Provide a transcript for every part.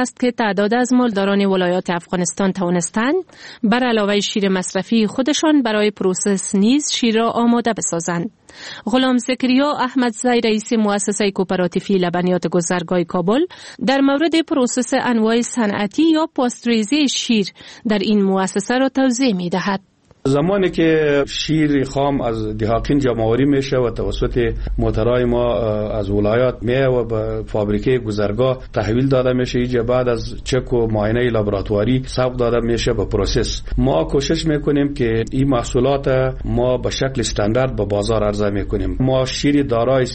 است که تعداد از مالداران ولایات افغانستان توانستند بر علاوه شیر مصرفی خودشان برای پروسس نیز شیر را آماده بسازند. غلام زکریا احمدزی رئیس مؤسسه کوپراتیفی لبنیات گذرگاه کابل در مورد پروسس انواع صنعتی یا پاستوریزی شیر در این مؤسسه را توضیح می دهد. زمانی که شیر خام از دهاقین جمع‌آوری میشه و توسط موترهای ما از ولایات میه و به فابریکه گذرگاه تحویل داده میشه، اینجا بعد از چک و معاینه لابراتواری ثبت داده میشه به پروسس. ما کوشش میکنیم که این محصولات ما به شکل استاندارد به بازار عرضه میکنیم. ما شیر دارای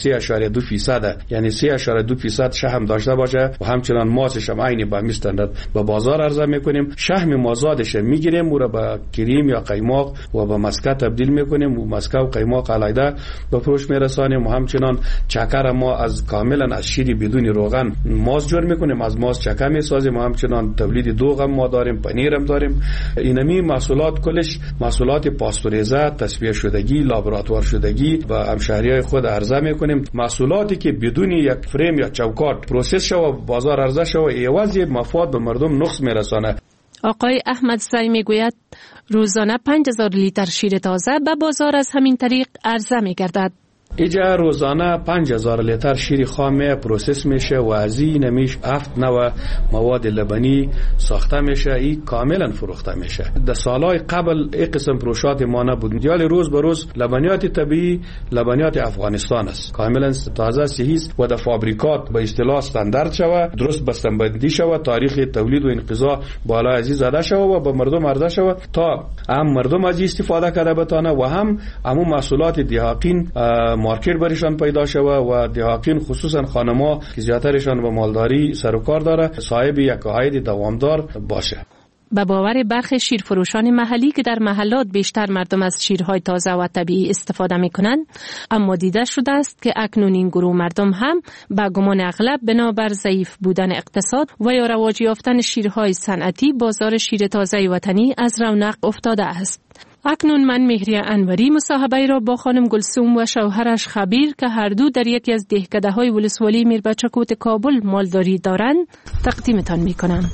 3.2% یعنی 3.2% شحم داشته باشه و همچنان ماسش هم عین به استاندارد به بازار عرضه میکنیم. شحم مازادش میگیریم و را به کریم یا قیماق و به مسکه تبدیل میکنیم و مسکه و قیماق علیحده به فروش میرسانیم و همچنان چکر ما از کاملا از شیر بدون روغن ماست جور میکنیم، از ماست چکه میسازیم و همچنان تولید دوغ هم ما داریم، پنیر هم داریم. اینمی محصولات کلش محصولات پاستوریزه، تصفیه شدگی، لابراتوار شدگی و همشهریای خود عرضه میکنیم. محصولاتی که بدون یک فریم یا چوکاٹ پروسس شوه بازار عرضه شوه ایوازی مفاد به مردم نقص میرسانه. آقای احمدزی میگوید روزانه 5000 لیتر شیر تازه به بازار از همین طریق عرضه میگردد. اینجا روزانه 5000 لیتر شیر خام پروسس میشه و از این میش 7-9 مواد لبنی ساخته میشه، این کاملا فروخته میشه. در سالهای قبل این قسم فروشات ما نبود، یعنی روز به روز لبنیات طبیعی لبنیات افغانستان است، کاملا تازه صحیح و در فابریکات به اصطلاح استاندارد شوه، درست بسته‌بندی شوه، تاریخ تولید و انقضا بالا ازی زده شوه و به مردم عرضه شوه تا هم مردم از استفاده کرده بتانه و هم همون محصولات دهاقین مارکت برشان پیدا شوه و دهاقین خصوصا خانما که زیاترشان به مالداری سر و کار داره صاحب یک عاید دوامدار باشه. به باور برخی شیرفروشان محلی که در محلات بیشتر مردم از شیرهای تازه و طبیعی استفاده میکنند، اما دیده شده است که اکنون این گروه مردم هم به گمان اغلب بنابر ضعیف بودن اقتصاد و یا رواج یافتن شیرهای صنعتی بازار شیر تازه وطنی از رونق افتاده است. اکنون من مهریه انوری مصاحبه را با خانم گلسوم و شوهرش خبیر که هر دو در یکی از دهکده‌های ولسوالی میربچکوت کابل مالداری دارند تقدیمتان میکنم.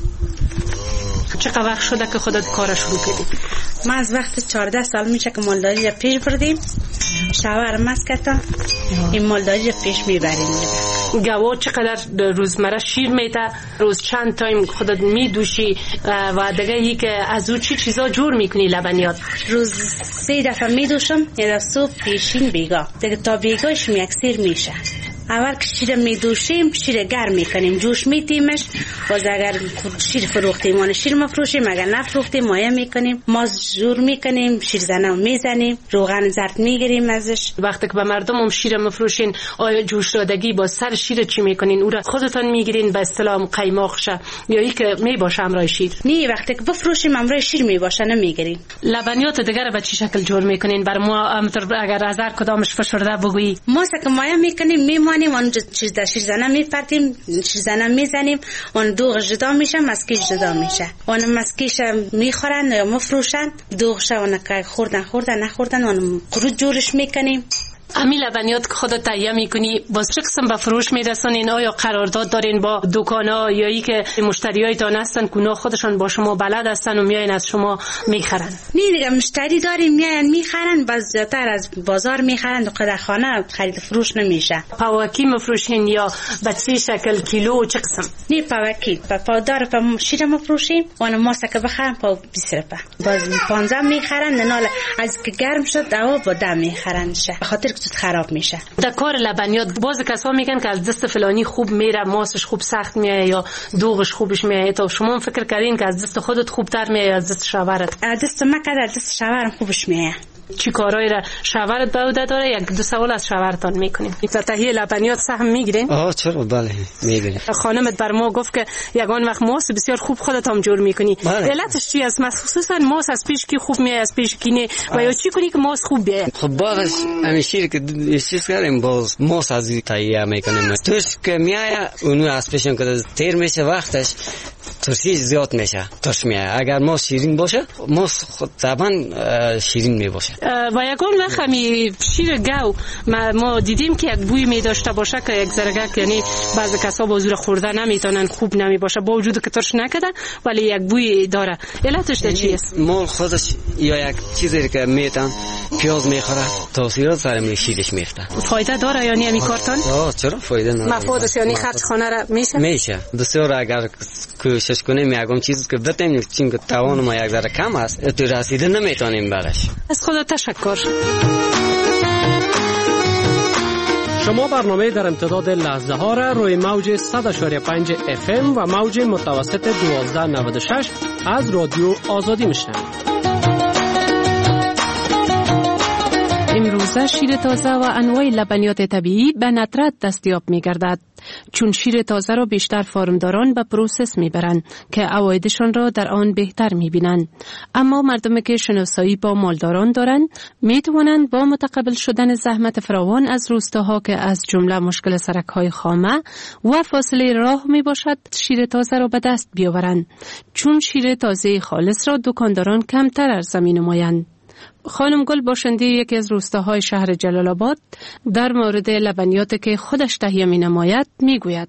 چقدر وقت شده که خودت کار شروع کردی؟ ما از وقت 14 سال میشه که مالداری را پیش بردیم. شوهر مسکتا این مالداری را پیش میبریم. گوا چقدر روزمره شیر میده؟ روز چند تایم خودت میدوشی و دیگه ای که از او چی چیزا جور میکنی لبنیات؟ روز 3 دفعه میدوشم، یه دفعه صبح پیشین بیگا، دیگه تا بیگاش میکسیر میشه. اول که شیر میدوشیم شیر گرم میکنیم، جوش میتیمش، باز اگر شیر فروختیم اون شیر مفروشیم، اگر نفروختیم مایه میکنیم، ماز جور میکنیم، شیر زنم میزنیم، روغن زرد میگیریم ازش. وقتی که به مردم هم شیر مفروشین آیا جوش دادگی با سر شیر چی میکنین؟ او را خودتان میگیرین به اصطلاح قیماق شه یا ای که میباشه امرای شیر؟ نه، وقتی که بفروشیم امرای شیر میباشه نمیگیریم. لبنیات دیگه به چه شکل جور میکنین؟ بر ما اگر از هر کدامش فشرده بگویی. ما که مایه میکنیم اون چیز در شیر زنم میپرتیم، شیر زنم میزنیم، اون دوغ جدا میشه، مسکیش جدا میشه، اون مسکیش میخورن یا مفروشن، دوغش اون که خوردن نخوردن اون قروت جورش میکنیم. امی لبنیات که خودت تهیه میکنی باز چه قسم به فروش میرسونین؟ آیا قرارداد دارین با دکانا یا ای که مشتریایتان هستن که خودشان با شما بلد هستن و میاین از شما میخرن؟ نه دیگه مشتری داریم میاین میخرن، باز زیادتر از بازار میخرن، در خانه خرید فروش نمیشه. پاوکی مفروشین یا به چه شکل کیلو چه قسم؟ نه پاوکی پاودار پا شیر مفروشیم، اون ماسه که بخرن پا 20 روپیه، باز 15 میخرن، نه از که گرم شد دوا با دم میخرن شه خاطر خراب میشه. در کار لبنیات باز کسا میگن که از دست فلانی خوب میره، ماسش خوب سخت میایه یا دوغش خوبش میایه. تو شما فکر کردین که از دست خودت خوبتر میایه یا از دست شوهرت؟ از دست من که از دست شوهرم خوبش میایه. چی کارایی را شوهرت به عهده داره؟ یک دو سوال از شوهرتان میکنیم. در تهیه لبنیات سهم میگیرین؟ چرا بله میگیریم. خانمت بر ما گفت که یگان وقت ماس بسیار خوب خودت هم جور میکنی. علتش چی است؟ خصوصا ماس از پیش کی خوب میایه از پیش کی نه و یا چی کنی که ماس خوب بیایه؟ خب بعدش همیشه که چیز کردیم باز ماس از تهیه میکنیم. توش که میایه اونو از پیشم که تیر میشه وقتش ترشی زیاد میشه ترش میه. اگر ما شیرین باشه ما خود طبعا شیرین میباشه. و یکون وقت همی شیر گاو ما دیدیم که یک بوی می داشته باشه که یک ذره، یعنی بعضی کسا با زور خورده نمیتونن، خوب نمیباشه با وجود که ترش نکده ولی یک بوی داره. علتش چی است؟ ما خودش یا یک چیزی که میتن پیاز میخوره تاثیرات سر شیرش میفته. فایده داره یعنی همین کارتون؟ چرا فایده نداره. مفادش یعنی خرج خانه را میشه بسیار. اگر کوشش کنیم یکم چیزی که بتیم چون که توان ما یک ذره کم است تو رسیده نمیتونیم برش. از خدا تشکر. شما برنامه در امتداد لحظه ها را روی موج 100.5 FM و موج متوسط 1296 از رادیو آزادی میشنوید. امروزه شیر تازه و انواع لبنیات طبیعی به ندرت دستیاب می گردد. چون شیر تازه را بیشتر فارمداران به پروسس می برند که عوایدشان را در آن بهتر می بینند. اما مردمی که شناسایی با مالداران دارند می توانند با متقبل شدن زحمت فراوان از روستاها که از جمله مشکل سرک‌های خامه و فاصله راه می باشد شیر تازه را به دست بیاورند. چون شیر تازه خالص را دکانداران کمتر عرضه می نمایند. خانم گل باشنده یکی از روستاهای شهر جلال آباد در مورد لبنیاتی که خودش تهیه می نماید می گوید.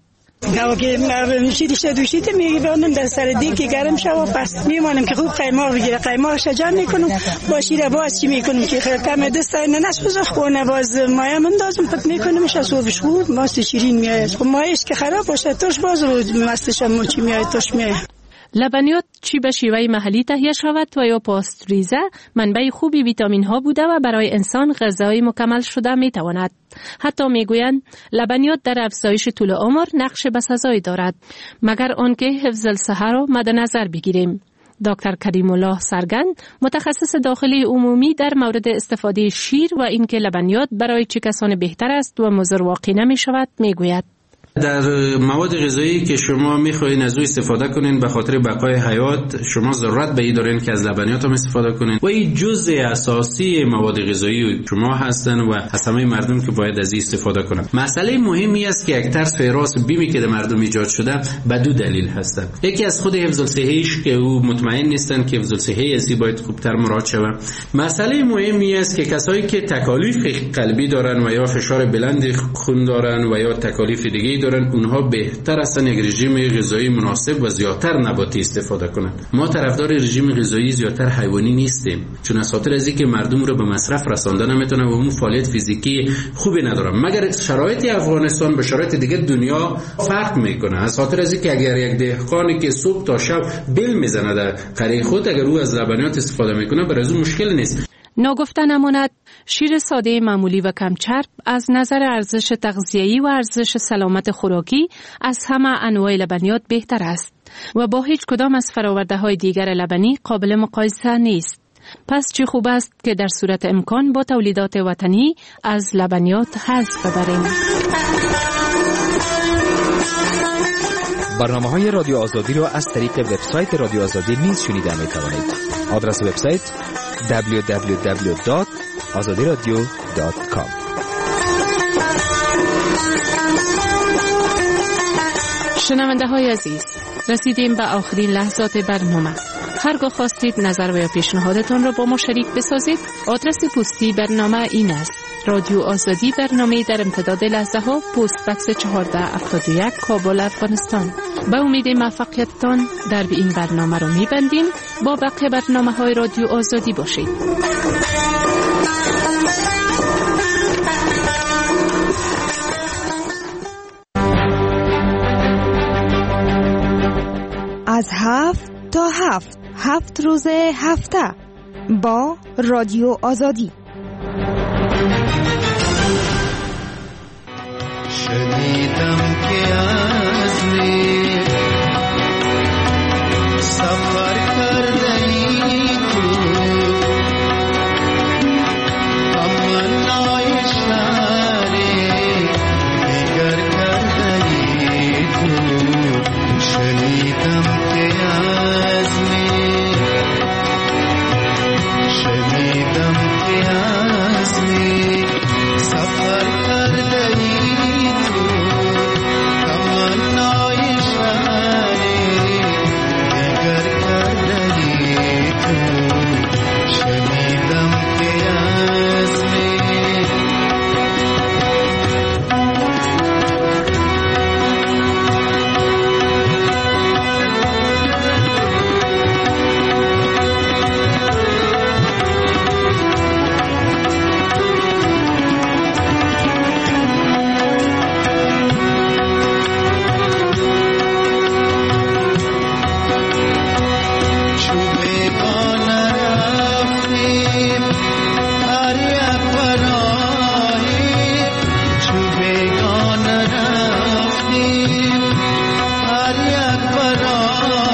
که شیرش دوشیده میگیرم در سر دیگه گرم شود پس میمانم که خوب قیماق بگیره، قیماق شجر میکنم با شیر باز چی میکنم که خیلی کم دست نسوزه خونه باز مایا مندازم پت میکنمش از صبحش خوب ماست شیرین میاد. خب مایش که خراب باشه توش باز رو مستش هم چی میاد توش میاد. لبنیات چی به شیوه محلی تهیه شود و یا پاستوریزه منبع خوبی ویتامین ها بوده و برای انسان غذای مکمل شده می تواند. حتی می گویند لبنیات در افزایش طول عمر نقش بسزایی دارد مگر آنکه حفظ الصحه را مد نظر بگیریم. دکتر کریم الله سرگند متخصص داخلی عمومی در مورد استفاده شیر و اینکه لبنیات برای چه کسان بهتر است و مضر واقع نمی شود می گوید. در مواد غذایی که شما میخواین از او استفاده کنین به خاطر بقای حیات شما ضرورت به این دارین که از لبنیات هم استفاده کنین و این جزء اساسی مواد غذایی شما هستن و از همه مردم که باید از این استفاده کنن. مسئله مهمی است که یک طرز فراس بیمی که در مردم ایجاد شده به دو دلیل هستن. یکی از خود حفظ الصحه‌اش که او مطمئن نیستن که حفظ الصحه از باید خوبتر مراعات شود. مسئله مهمی است که کسایی که تکالیف قلبی دارن و یا فشار بلند خون دارن و یا تکالیف دیگه دارن اونها بهتر هستن یک رژیم غذایی مناسب و زیادتر نباتی استفاده کنن. ما طرفدار رژیم غذایی زیادتر حیوانی نیستیم چون از خاطر از اینکه مردم رو به مصرف رساندن نمیتونن و اون فعالیت فیزیکی خوبی ندارن. مگر شرایط افغانستان به شرایط دیگه دنیا فرق میکنه. از خاطر از اینکه اگر یک دهقانی که صبح تا شب بل میزنه در قریه خود اگر او از لبنیات استفاده میکنه برای او مشکل نیست. ناگفته نماند شیر ساده معمولی و کم چرب از نظر ارزش تغذیه‌ای و ارزش سلامت خوراکی از همه انواع لبنیات بهتر است و با هیچ کدام از فرآورده‌های دیگر لبنی قابل مقایسه نیست. پس چه خوب است که در صورت امکان با تولیدات وطنی از لبنیات حظ ببریم. برنامه‌های رادیو آزادی را از طریق وبسایت رادیو آزادی نیز شنیده می‌توانید. آدرس وبسایت www.azadiradio.com. شنونده های عزیز، رسیدیم به آخرین لحظات برنامه. هرگاه خواستید نظر و یا پیشنهادتان را با ما شریک بسازید، آدرس پستی برنامه این است: رادیو آزادی، برنامه در امتداد لحظه ها، پست بکس 1471 کابل، افغانستان. به امید موفقیتتان در این برنامه رو میبندیم. با بقیه برنامه های رادیو آزادی باشید. از 7 تا 7 روز هفته با رادیو آزادی. شنیدم که از میر سفر کرده ای تو تمنای شهری دیگر کرده ای تو. شنیدم که از میر شنیدم که از میر سفر کرده ای قرار